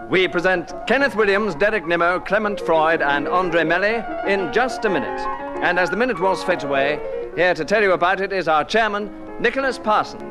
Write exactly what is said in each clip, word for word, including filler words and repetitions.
We present Kenneth Williams, Derek Nimmo, Clement Freud, and Andre Melly in Just a Minute. And as the minute waltz fades away, here to tell you about it is our chairman, Nicholas Parsons.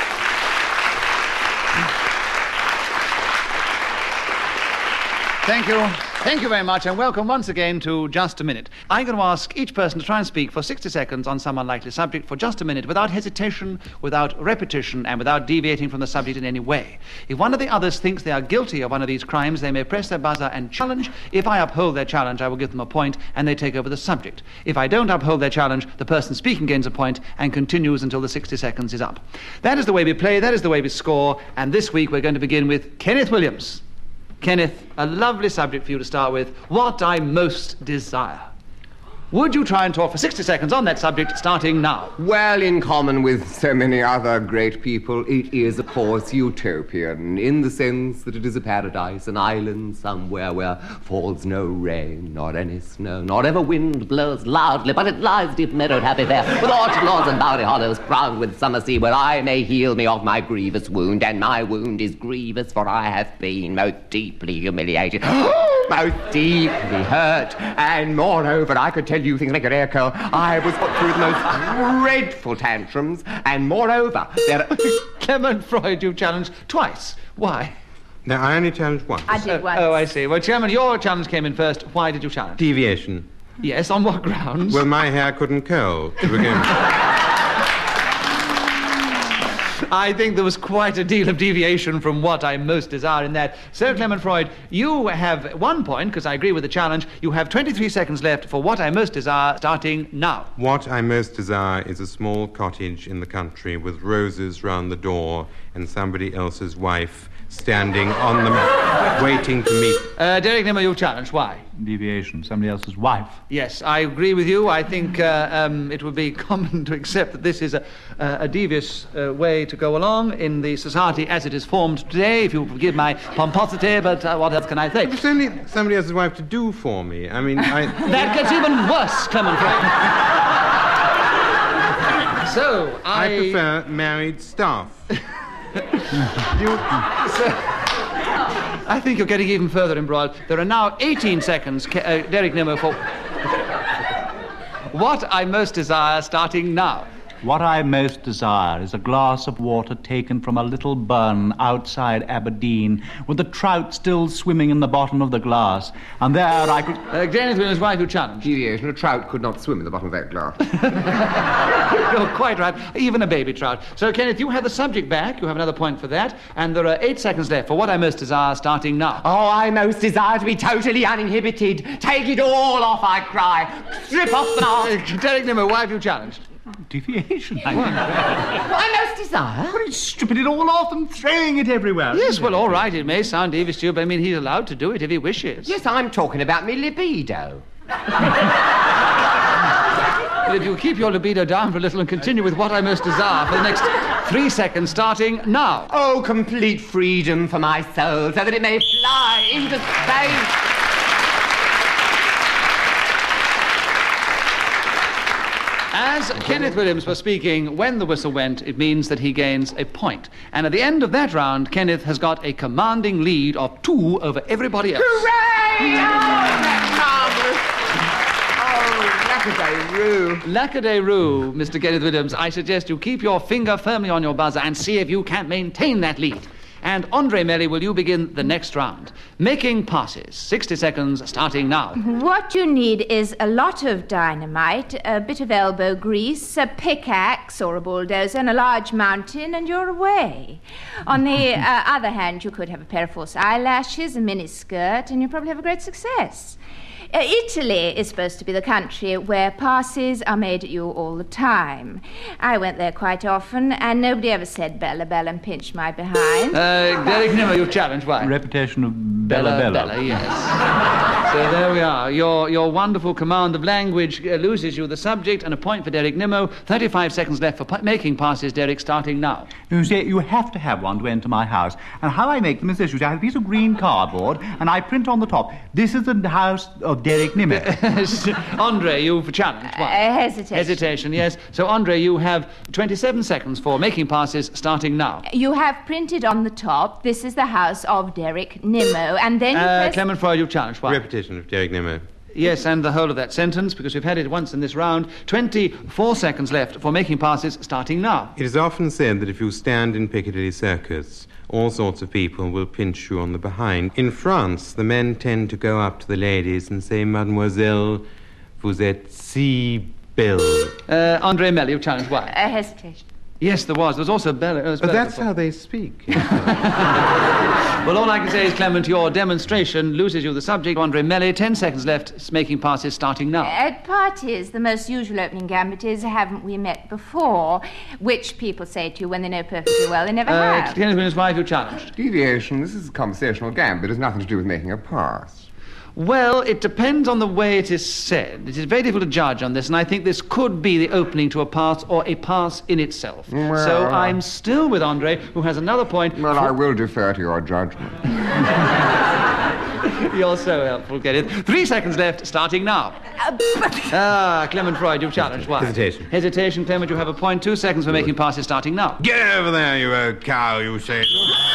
Thank you. Thank you very much, and welcome once again to Just a Minute. I'm going to ask each person to try and speak for sixty seconds on some unlikely subject for just a minute, without hesitation, without repetition, and without deviating from the subject in any way. If one of the others thinks they are guilty of one of these crimes, they may press their buzzer and challenge. If I uphold their challenge, I will give them a point, and they take over the subject. If I don't uphold their challenge, the person speaking gains a point and continues until the sixty seconds is up. That is the way we play, that is the way we score, and this week we're going to begin with Kenneth Williams. Kenneth, a lovely subject for you to start with. What I most desire. Would you try and talk for sixty seconds on that subject, starting now? Well, in common with so many other great people, it is, of course, utopian, in the sense that it is a paradise, an island somewhere where falls no rain, nor any snow, nor ever wind blows loudly, but it lies deep meadowed happy there, with orchard lawns and bowery hollows crowned with summer sea, where I may heal me of my grievous wound, and my wound is grievous, for I have been most deeply humiliated, most deeply hurt, and moreover, I could tell you things make your hair curl. I was put through the most dreadful tantrums, and moreover, there... Clement Freud, you challenged twice. Why? No, I only challenged once. I did once. Oh, I see. Well, Chairman, your challenge came in first. Why did you challenge? Deviation. Yes, on what grounds? Well, my hair couldn't curl to begin with. I think there was quite a deal of deviation from what I most desire in that. So, Clement Freud, you have one point, because I agree with the challenge. You have twenty-three seconds left for what I most desire, starting now. What I most desire is a small cottage in the country with roses round the door and somebody else's wife standing on the mat, waiting to meet. Uh, Derek Nimmo, you challenge. Why? Deviation. Somebody else's wife. Yes, I agree with you. I think uh, um, it would be common to accept that this is a, uh, a devious uh, way to go along in the society as it is formed today, if you'll forgive my pomposity, but uh, what else can I say? It's only somebody else's wife to do for me. I mean, I... That gets even worse, Clement Freud. So, I... I prefer married staff. You, so, I think you're getting even further embroiled. There are now eighteen seconds, uh, Derek Nimmo, for what I most desire, starting now. What I most desire is a glass of water taken from a little burn outside Aberdeen, with the trout still swimming in the bottom of the glass. And there I could... Uh, Kenneth Williams, why have you challenged? Deviation, a trout could not swim in the bottom of that glass. You're quite right, even a baby trout. So, Kenneth, you have the subject back. You have another point for that. And there are eight seconds left for what I most desire, starting now. Oh, I most desire to be totally uninhibited. Take it all off, I cry. Strip off the mask. Uh, Derek Nimmo, why have you challenged? Deviation, I I most desire? Well, he's stripping it all off and throwing it everywhere. Yes, well, all right, it may sound devious to you, but I mean, he's allowed to do it if he wishes. Yes, I'm talking about me libido. Well, if you keep your libido down for a little and continue with what I most desire for the next three seconds, starting now. Oh, complete freedom for my soul, so that it may fly into space. As Kenneth Williams was speaking, when the whistle went, it means that he gains a point. And at the end of that round, Kenneth has got a commanding lead of two over everybody else. Hooray! Oh, lackadayroo. Lackadayroo, Mister Kenneth Williams. I suggest you keep your finger firmly on your buzzer and see if you can maintain that lead. And Andre Melly, will you begin the next round? Making passes. sixty seconds, starting now. What you need is a lot of dynamite, a bit of elbow grease, a pickaxe or a bulldozer, and a large mountain, and you're away. On the uh, other hand, you could have a pair of false eyelashes, a miniskirt, and you'll probably have a great success. Uh, Italy is supposed to be the country where passes are made at you all the time. I went there quite often, and nobody ever said Bella Bella and pinched my behind. Uh, Derek Nimmo, you challenge, why? Reputation of Bella Bella. Bella, yes. So there we are. Your, your wonderful command of language uh, loses you the subject, and a point for Derek Nimmo. thirty-five seconds left for pa- making passes, Derek, starting now. You see, you have to have one to enter my house. And how I make them is this. You see, I have a piece of green cardboard, and I print on the top, this is the house of Derek Nimmo. Andre, you've challenged. What? Uh, hesitation. Hesitation, yes. So, Andre, you have twenty-seven seconds for making passes, starting now. You have printed on the top, this is the house of Derek Nimmo, and then you Uh, press... Clement Freud, you've challenged. What? Repetition of Derek Nimmo. Yes, and the whole of that sentence, because we've had it once in this round. twenty-four seconds left for making passes, starting now. It is often said that if you stand in Piccadilly Circus, all sorts of people will pinch you on the behind. In France, the men tend to go up to the ladies and say, Mademoiselle, vous êtes si belle. Uh, Andre Melli, you've challenged. What? A hesitation. Yes, there was. There was also Bella. Uh, But that's how they speak. Well, all I can say is, Clement, your demonstration loses you the subject. Andre Melli, ten seconds left, s- making passes, starting now. At parties, the most usual opening gambit is, haven't we met before? Which people say to you when they know perfectly well they never Uh, have. Kenneth Williams' wife, you challenged. Deviation, this is a conversational gambit. It has nothing to do with making a pass. Well, it depends on the way it is said. It is very difficult to judge on this, and I think this could be the opening to a pass or a pass in itself. Well, so I'm still with Andre, who has another point. Well, I will defer to your judgment. You're so helpful, Kenneth. Three seconds left, starting now. Ah, Clement Freud, you've challenged. What? Hesitation. Hesitation, Clement, you have a point. Two seconds for making passes, starting now. Get over there, you old cow, you say.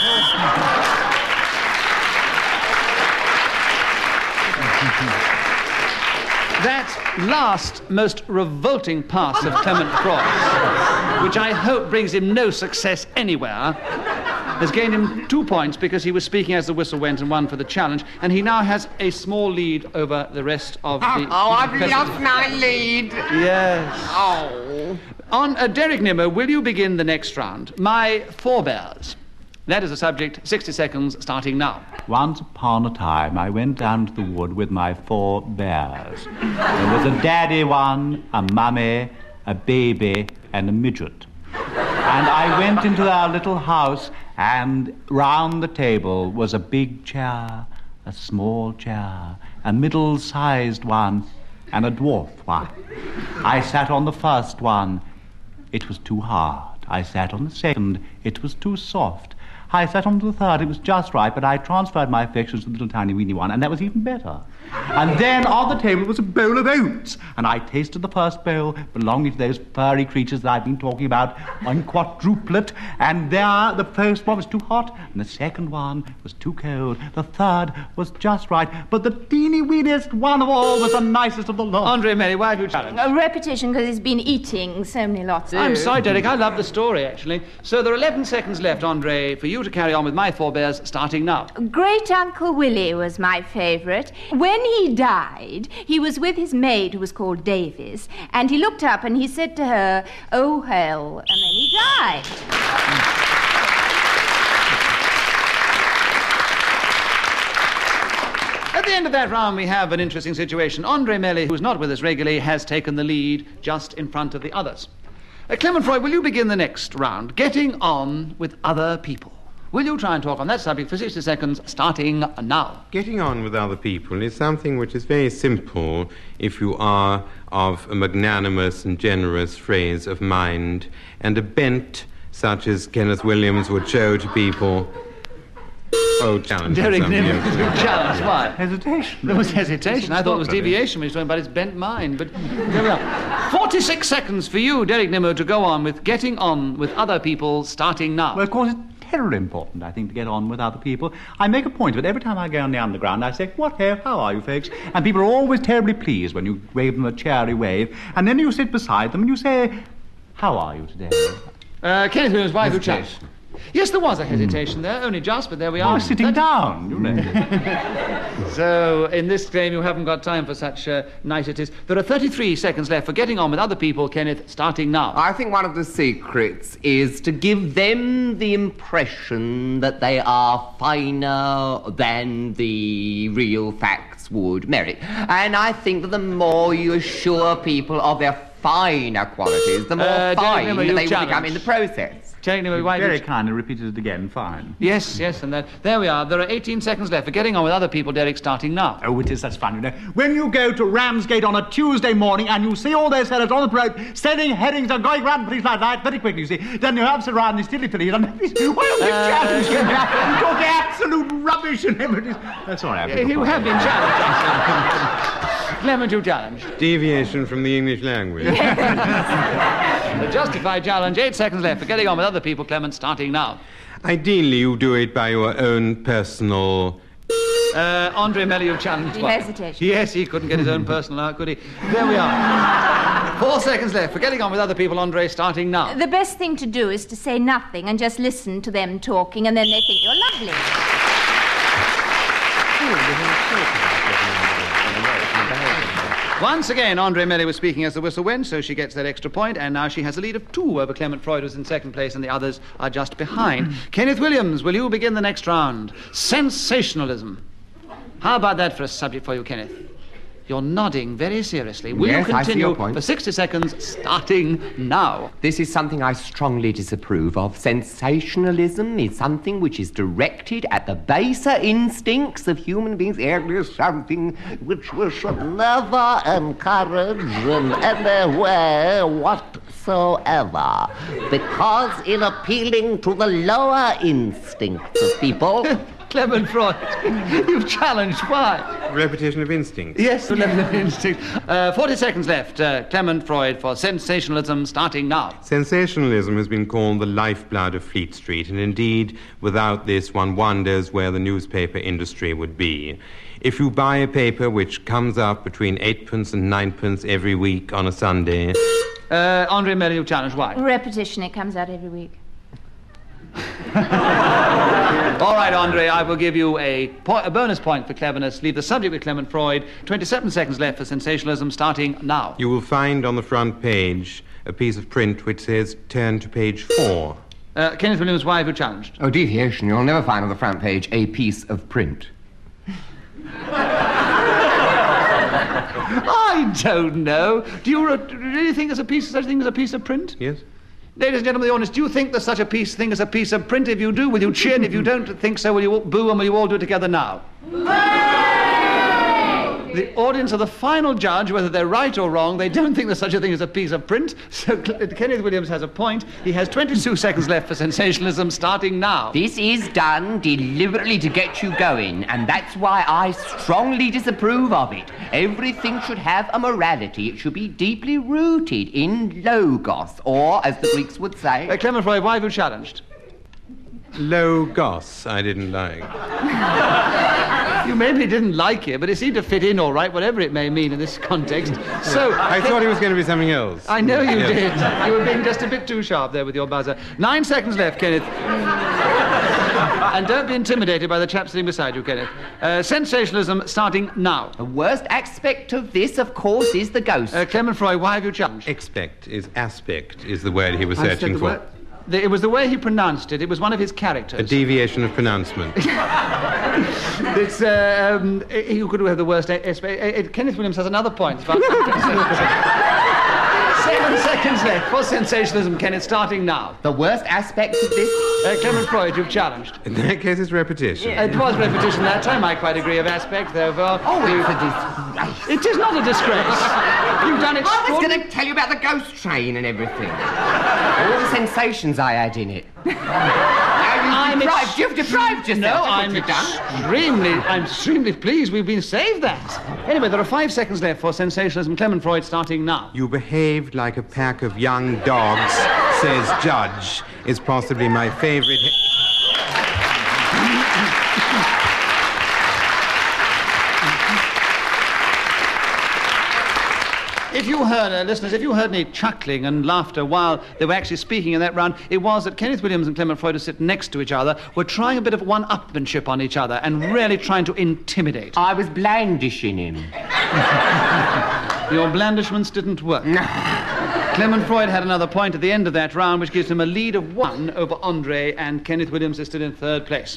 That last most revolting pass of Clement Freud's, which I hope brings him no success anywhere, has gained him two points because he was speaking as the whistle went and won for the challenge, and he now has a small lead over the rest of the... Oh, I've lost my lead. Yes. Oh. On uh, Derek Nimmo, will you begin the next round? My forebears. That is the subject. sixty seconds, starting now. Once upon a time, I went down to the wood with my four bears. There was a daddy one, a mummy, a baby, and a midget. And I went into our little house, and round the table was a big chair, a small chair, a middle-sized one, and a dwarf one. I sat on the first one. It was too hard. I sat on the second. It was too soft. I sat on the third. It was just right, but I transferred my affections to the little tiny weeny one, and that was even better. And then on the table was a bowl of oats, and I tasted the first bowl belonging to those furry creatures that I've been talking about, one quadruplet, and there the first one was too hot, and the second one was too cold, the third was just right, but the teeny weeniest one of all was the nicest of the lot. Andre Melli, why have you challenged? A repetition because he's been eating so many lots. I'm sorry, Derek. I love the story, actually. So there are eleven seconds left, Andre, for you to carry on with my forebears, starting now. Great Uncle Willie was my favourite. When he died, he was with his maid who was called Davis, and he looked up and he said to her, "Oh, hell," and then he died. At the end of that round, we have an interesting situation. Andre Melli, who's not with us regularly, has taken the lead just in front of the others. Uh, Clement Freud, will you begin the next round? Getting on with other people. Will you try and talk on that subject for sixty seconds, starting now? Getting on with other people is something which is very simple if you are of a magnanimous and generous phrase of mind and a bent such as Kenneth Williams would show to people. Oh, challenge. Derek something Nimmo, else. challenge, why? Hesitation. There was hesitation. I thought it was Stop it. deviation when he was talking about his bent mind, but there we are. forty-six seconds for you, Derek Nimmo, to go on with getting on with other people, starting now. Well, of course, it's terribly important, I think, to get on with other people. I make a point of it. Every time I go on the underground, I say, "What ho, how are you, folks?" And people are always terribly pleased when you wave them a cheery wave. And then you sit beside them and you say, "How are you today?" Uh, Kenneth Williams, why have you challenged? Yes, there was a hesitation there, only just, but there we I are. was sitting That- down, you know. So, in this game, you haven't got time for such uh, niceties. There are thirty-three seconds left for getting on with other people, Kenneth, starting now. I think one of the secrets is to give them the impression that they are finer than the real facts would merit. And I think that the more you assure people of their finer qualities, the more Uh, Derek fine Nimmo, that you've they will become challenged. in the process. Derek Nimmo, why Very did you- kindly repeated it again. Fine. Yes, yes, and then, there we are. There are eighteen seconds left for getting on with other people, Derek, starting now. Oh, it is such fun, you know. When you go to Ramsgate on a Tuesday morning and you see all those fellows on the road selling herrings and going round things like that very quickly, you see, then you have to run these silly fillies and why don't you challenge him? You talk absolute rubbish and everything. Oh, sorry, I beg your You pardon. have been challenged. Clement, you challenged. Deviation from the English language. The justified challenge, eight seconds left for getting on with other people, Clement, starting now. Ideally, you do it by your own personal... Uh, Andre Melly, you've challenged. He what? hesitated. Yes, he couldn't get his own personal out, could he? There we are. Four seconds left for getting on with other people, Andre, starting now. The best thing to do is to say nothing and just listen to them talking, and then they think you're lovely. Once again, Andre Melly was speaking as the whistle went, so she gets that extra point, and now she has a lead of two over Clement Freud, who's in second place, and the others are just behind. Kenneth Williams, will you begin the next round? Sensationalism. How about that for a subject for you, Kenneth? You're nodding very seriously. Will Yes, you I see your continue point. for sixty seconds, starting now? This is something I strongly disapprove of. Sensationalism is something which is directed at the baser instincts of human beings. It is something which we should never encourage in any way whatsoever. Because in appealing to the lower instincts of people... Clement Freud, you've challenged. Why? Repetition of instinct. Yes, the level of instinct. Uh, forty seconds left. Uh, Clement Freud for sensationalism, starting now. Sensationalism has been called the lifeblood of Fleet Street, and indeed, without this, one wonders where the newspaper industry would be. If you buy a paper which comes up between eightpence and ninepence every week on a Sunday... Uh, Andre Melly, you've challenged. Why? Repetition, it comes out every week. All right, Andre, I will give you a, po- a bonus point for cleverness. Leave the subject with Clement Freud. twenty-seven seconds left for sensationalism, starting now. You will find on the front page a piece of print which says, turn to page four. Uh, Kenneth Williams, why have you challenged? Oh, deviation. You'll never find on the front page a piece of print. I don't know. Do you re- really think there's a piece, such a thing as a piece of print? Yes? Ladies and gentlemen of the audience, do you think there's such a piece thing as a piece of print? If you do, will you cheer? And if you don't think so, will you all boo, and will you all do it together now? The audience are the final judge, whether they're right or wrong. They don't think there's such a thing as a piece of print. So Cl- Kenneth Williams has a point. He has twenty-two seconds left for sensationalism, starting now. This is done deliberately to get you going, and that's why I strongly disapprove of it. Everything should have a morality. It should be deeply rooted in logos, or, as the Greeks would say... Uh, Clement Freud, why have you challenged? Logos, I didn't like. You maybe didn't like it, but it seemed to fit in all right, whatever it may mean in this context. So I thought it was going to be something else. I know you Yes. did. You were being just a bit too sharp there with your buzzer. Nine seconds left, Kenneth. And don't be intimidated by the chap sitting beside you, Kenneth. Uh, sensationalism starting now. The worst aspect of this, of course, is the ghost. Uh, Clement Freud, why have you challenged? Expect is aspect is the word he was I said searching the for. word- the- It was the way he pronounced it. It was one of his characters. A deviation of pronouncement. It's, uh, um, you could have the worst. Uh, uh, uh, Kenneth Williams has another point. It's about Seven seconds left for sensationalism, Kenneth, starting now. The worst aspect of this... Uh, Clement Freud, you've challenged. In that case, it's repetition. It was repetition that time. I quite agree of aspect, though. For Oh, the- it's a disgrace. It is not a disgrace. You've done I was extraordinary... going to tell you about the ghost train and everything. All the sensations I had in it. Now I'm you've deprived, ex- you've deprived yourself. No, That's what I'm you've done. extremely, I'm extremely pleased we've been saved that. Anyway, there are five seconds left for sensationalism. Clement Freud starting now. You behaved like a pack of young dogs, says Judge, is possibly my favorite. If you heard, uh, listeners, if you heard any chuckling and laughter while they were actually speaking in that round, it was that Kenneth Williams and Clement Freud, who sit next to each other, were trying a bit of one-upmanship on each other and really trying to intimidate. I was blandishing him. Your blandishments didn't work. Clement Freud had another point at the end of that round, which gives him a lead of one over Andre, and Kenneth Williams is still in third place.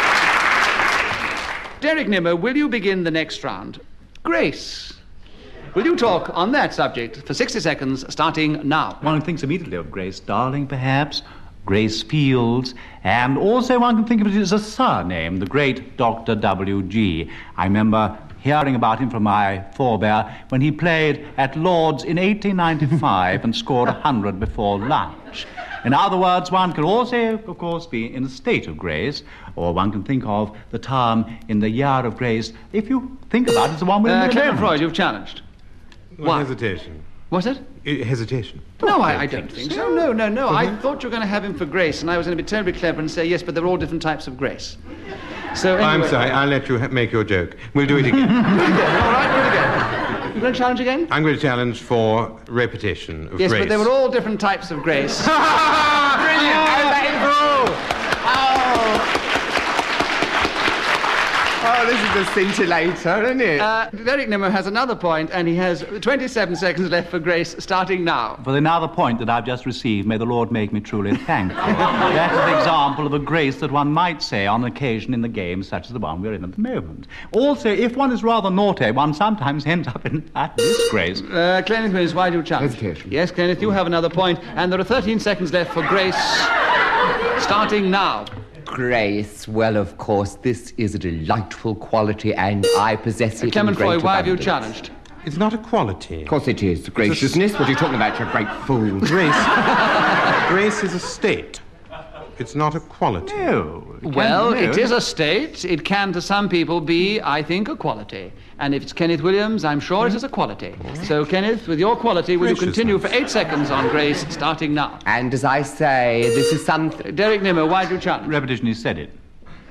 Derek Nimmo, will you begin the next round? Grace. will you talk on that subject for sixty seconds, starting now? One thinks immediately of Grace Darling, perhaps, Grace Fields, and also one can think of it as a surname, the great Doctor W G. I remember hearing about him from my forebear when he played at Lord's in eighteen ninety-five and scored one hundred before lunch. In other words, one can also, of course, be in a state of grace, or one can think of the term in the year of grace. If you think about it, it's the one we're in Uh, the Clement moment. Freud, you've challenged. Well, Why? hesitation. What's it? Uh, hesitation. No, I, I don't think so. No, no, no. I thought you were going to have him for grace, and I was going to be terribly clever and say, yes, but they're all different types of grace. So anyway, I'm sorry, I'll let you ha- make your joke. We'll do it again. All right, do it again. You going to challenge again? I'm going to challenge for repetition of Yes, grace. but they were all different types of grace. Brilliant! Oh, that is Oh, this is a scintillator, isn't it? Uh, Derek Nimmo has another point, and he has twenty-seven seconds left for grace, starting now. For the another point that I've just received, may the Lord make me truly thankful. That is an example of a grace that one might say on occasion in the game such as the one we're in at the moment. Also, if one is rather naughty, one sometimes ends up in that disgrace. Uh, Kenneth Mills, why do you challenge? Hesitation. Yes, Kenneth, you have another point, and there are thirteen seconds left for grace, starting now. Grace, well, of course, this is a delightful quality, and I possess it Clement in great Freud, why have you abundance. challenged? It's not a quality. Of course it is. Graciousness? What are you talking about, you great fool? Grace, grace is a state. It's not a quality. No. it Well, can- no. it is a state. It can, to some people, be, I think, a quality. And if it's Kenneth Williams, I'm sure it is a quality. So, Kenneth, with your quality, will you continue for eight seconds on grace, starting now? And as I say, this is something... Derek Nimmo, why do you challenge? Repetition, he said it.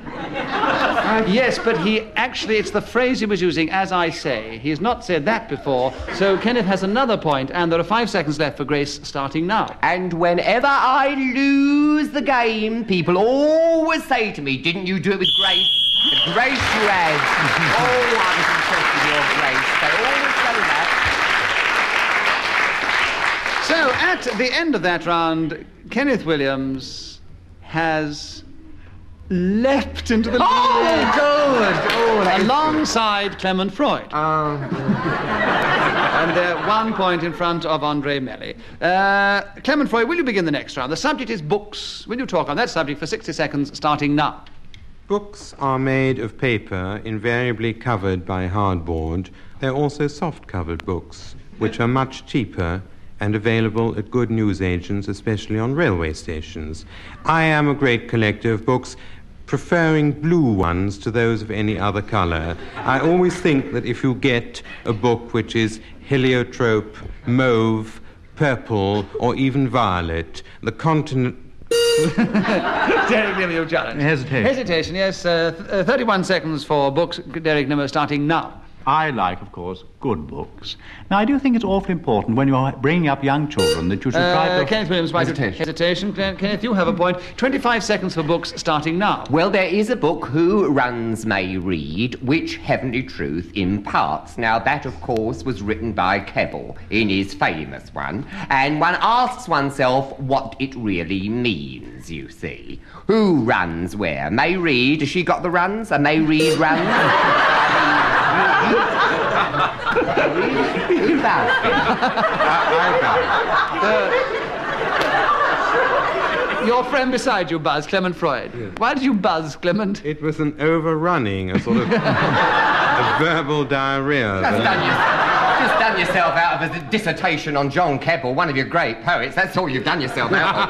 Yes, but he actually, it's the phrase he was using, as I say. He has not said that before. So Kenneth has another point, and there are five seconds left for grace, starting now. And whenever I lose the game, people always say to me, didn't you do it with grace? The grace you had. Oh, I'm impressed with your grace. They always say that. So, at the end of that round, Kenneth Williams has leapt into the Oh, lead. good. Oh, that is Alongside Clement Freud. Oh. And they're one point in front of Andre Melli. Uh, Clement Freud, will you begin the next round? The subject is books. Will you talk on that subject for sixty seconds, starting now? Books are made of paper, invariably covered by hardboard. They're also soft-covered books, which are much cheaper and available at good newsagents, especially on railway stations. I am a great collector of books, preferring blue ones to those of any other color. I always think that if you get a book which is heliotrope, mauve, purple, or even violet, the continent... Derek Nimmo, your challenge. Hesitation. Hesitation, yes. Uh, th- uh, thirty-one seconds for books. Derek Nimmo, starting now. I like, of course, good books. Now, I do think it's awfully important when you're bringing up young children that you should try Uh, to... Kenneth Williams, why do- Hesitation. Hesitation. Ken- Kenneth, you have a point. twenty-five seconds for books, starting now. Well, there is a book, Who Runs May Read, which Heavenly Truth imparts. Now, that, of course, was written by Keble in his famous one, and one asks oneself what it really means, you see. Who runs where? May Read, has she got the runs? A May Read runs? Who's that? Your friend beside you, Buzz, Clement Freud. Why did you buzz, Clement? It was an overrunning, a sort of a verbal diarrhea. Just done, your, just done yourself out of a dissertation on John Keble, one of your great poets. That's all you've done yourself out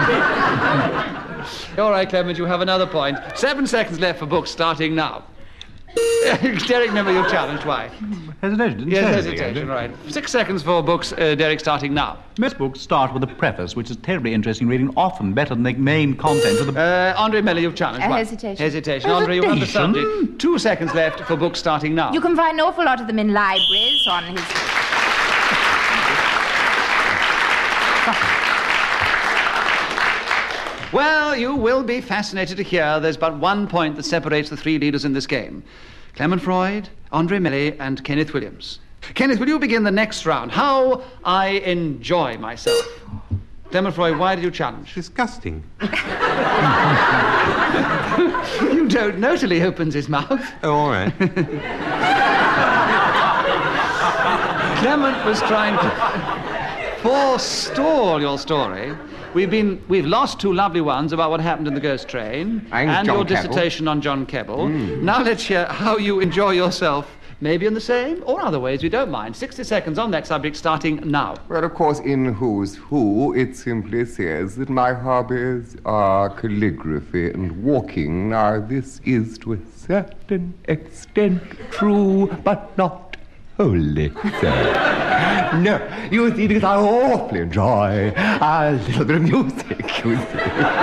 of. All right, Clement, you have another point. Seven seconds left for books, starting now. Derek, remember your challenge. Why? Hesitation, didn't Yes, say anything, hesitation, did it? right. Six seconds for books, uh, Derek, starting now. Most books start with a preface, which is terribly interesting reading, often better than the main content of the... Uh, Andre Melli, you've challenged. Uh, Why? hesitation. Hesitation. Andre, you have the Hesitation? subject. Two seconds left for books, starting now. You can find an awful lot of them in libraries on his... Well, you will be fascinated to hear there's but one point that separates the three leaders in this game. Clement Freud, Andre Melli, and Kenneth Williams. Kenneth, will you begin the next round? How I enjoy myself. Clement Freud, why did you challenge? Disgusting. You don't know till he opens his mouth. Oh, all right. Clement was trying to forestall your story. We've been, we've lost two lovely ones about what happened in the ghost train And and John your Keble. dissertation on John Keble. Mm. Now let's hear how you enjoy yourself, maybe in the same or other ways, we don't mind. sixty seconds on that subject starting now. Well, of course, in Who's Who, it simply says that my hobbies are calligraphy and walking. Now, this is to a certain extent true, but not wholly so. No, you see, because I awfully enjoy a little bit of music, you see.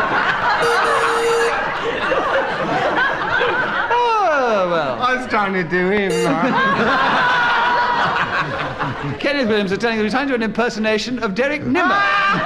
Oh, well. I was trying to do him. Kenneth Williams is telling us he's trying to do an impersonation of Derek Nimmo.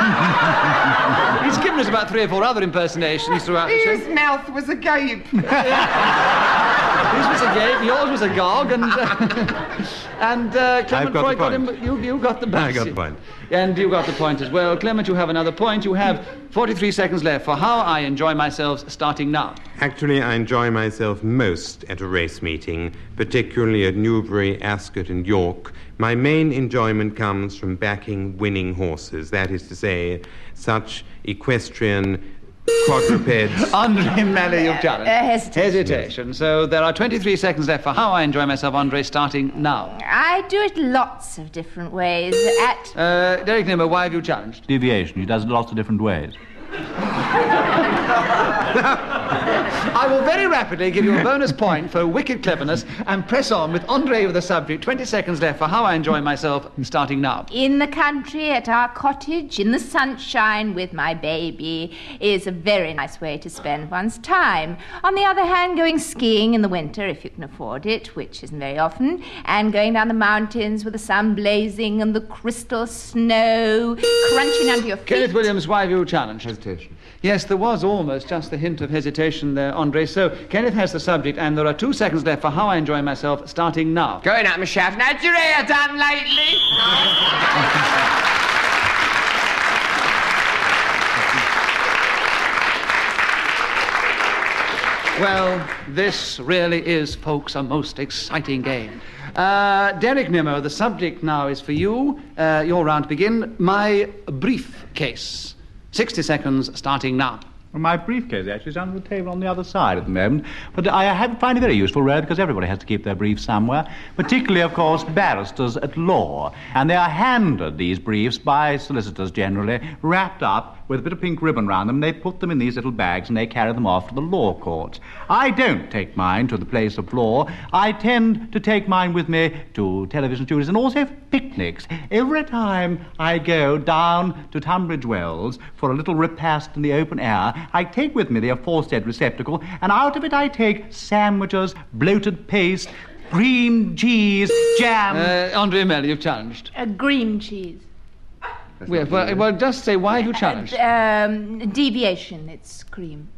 He's given us about three or four other impersonations throughout the show. His mouth was agape. His was a gape, yours was a gog, and uh, and uh, Clement got Freud the got point. him. You, you got the I got the point. And you got the point as well. Clement, you have another point. You have forty-three seconds left for How I Enjoy Myself, starting now. Actually, I enjoy myself most at a race meeting, particularly at Newbury, Ascot, and York. My main enjoyment comes from backing winning horses, that is to say, such equestrian quadrupeds. Andre Malley, you've challenged. Uh, hesitation. Hesitation. So there are twenty-three seconds left for How I Enjoy Myself, Andre, starting now. I do it lots of different ways. At Uh, Derek Nimmo, why have you challenged? Deviation. He does it lots of different ways. I will very rapidly give you a bonus point for wicked cleverness and press on with Andre with the subject. twenty seconds left for How I Enjoy Myself, starting now. in the country, at our cottage, in the sunshine with my baby, is a very nice way to spend one's time. On the other hand, going skiing in the winter, if you can afford it, which isn't very often, and going down the mountains with the sun blazing and the crystal snow crunching under your feet. Kenneth Williams, why have you challenged? Hesitation. Yes, there was almost just the hint of hesitation there, Andre. So Kenneth has the subject, and there are two seconds left for How I Enjoy Myself, starting now. Going out, my shaft. Now, your hair done lately? Well, this really is, folks, a most exciting game. Uh, Derek Nimmo, the subject now is for you. Uh, your round to begin. My briefcase. sixty seconds starting now. Well, my briefcase actually is under the table on the other side at the moment, but I have, find it very useful, Red, because everybody has to keep their briefs somewhere, particularly, of course, barristers at law. And they are handed these briefs by solicitors generally, wrapped up with a bit of pink ribbon round them. They put them in these little bags and they carry them off to the law courts. I don't take mine to the place of law. I tend to take mine with me to television studios and also picnics. Every time I go down to Tunbridge Wells for a little repast in the open air, I take with me the aforesaid receptacle, and out of it I take sandwiches, bloated paste, cream cheese, jam. Uh, Andre Malley, you've challenged. A green cheese. Well, well, well, just say why have you challenged. Um, deviation, it's cream.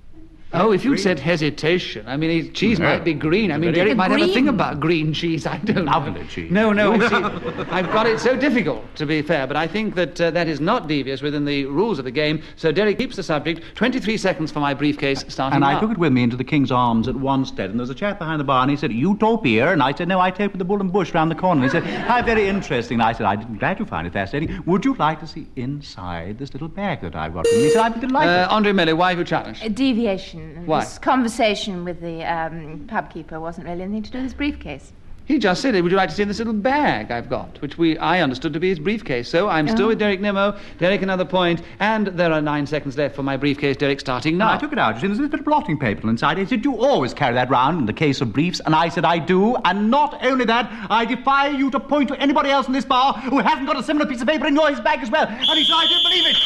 Oh, if you said hesitation, I mean, his cheese No. might be green. I mean, Derek might have a Green. thing about green cheese. I don't know. Lovely cheese. No, no, you see, I've got it so difficult, to be fair, but I think that uh, that is not devious within the rules of the game. So Derek keeps the subject. twenty-three seconds for my briefcase, starting And I now. took it with me into the King's Arms at Wanstead, and there was a chap behind the bar, and he said, "You tope here?" And I said, "No, I tope with the Bull and Bush round the corner." And he said, "How very interesting." And I said, "I'm glad you find it fascinating. Would you like to see inside this little bag that I've got?" And he said, "I'd be delighted." Uh, Andre Malley, why have you challenged? A deviation. Why? This conversation with the um, pubkeeper wasn't really anything to do with his briefcase. He just said, would you like to see this little bag I've got, which we I understood to be his briefcase. So I'm still Oh. with Derek Nimmo. Derek, another point, and there are nine seconds left for my briefcase. Derek, starting And now. I took it out. You see, there's a bit of blotting paper inside. He said, "You always carry that round in the case of briefs." And I said, "I do. And not only that, I defy you to point to anybody else in this bar who hasn't got a similar piece of paper in your his bag as well." And he said, "I don't believe it."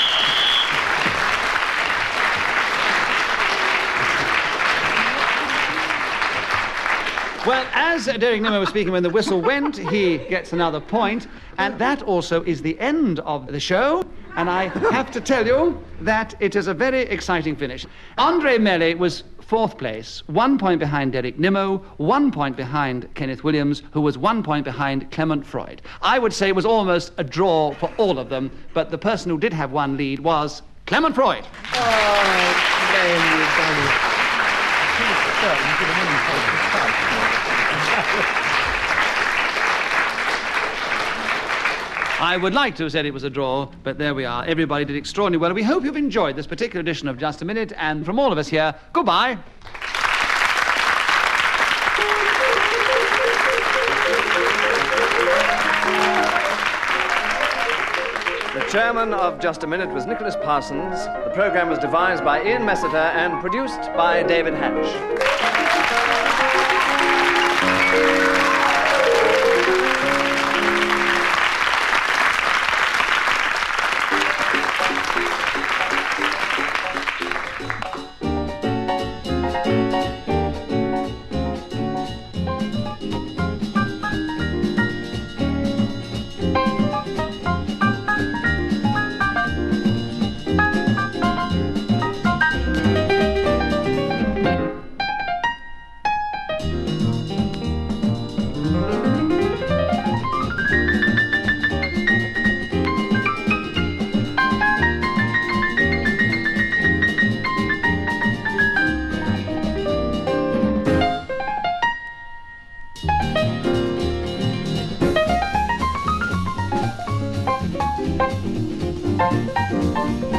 Well, as Derek Nimmo was speaking when the whistle went, he gets another point, and that also is the end of the show. And I have to tell you that it is a very exciting finish. Andre Malley was fourth place, one point behind Derek Nimmo, one point behind Kenneth Williams, who was one point behind Clement Freud. I would say it was almost a draw for all of them, but the person who did have one lead was Clement Freud. I would like to have said it was a draw, but there we are. Everybody did extraordinarily well. We hope you've enjoyed this particular edition of Just a Minute, and from all of us here, goodbye. The chairman of Just a Minute was Nicholas Parsons. The programme was devised by Ian Messiter and produced by David Hatch. Thank you.